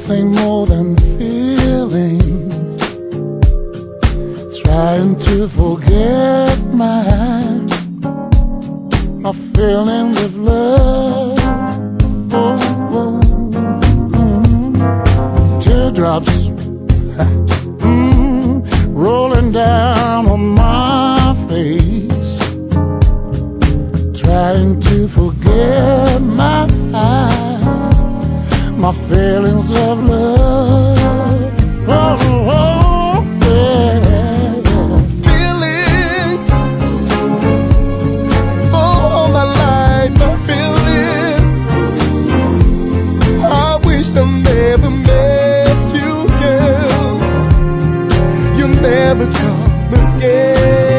nothing more than feelings, trying to forget my feelings of love. Oh, oh, teardrops rolling down on my face, trying to forget my feelings of love. Oh, oh, yeah. Feelings, all my life I feel it. I wish I never met you, girl. You'll never come again.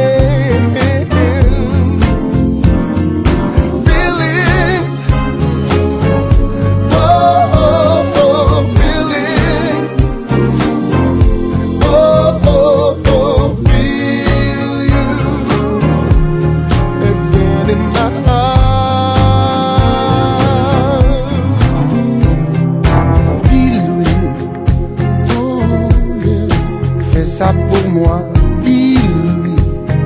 Ça pour moi, dis-lui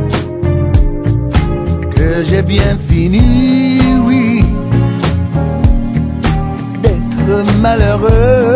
que j'ai bien fini, oui, d'être malheureux.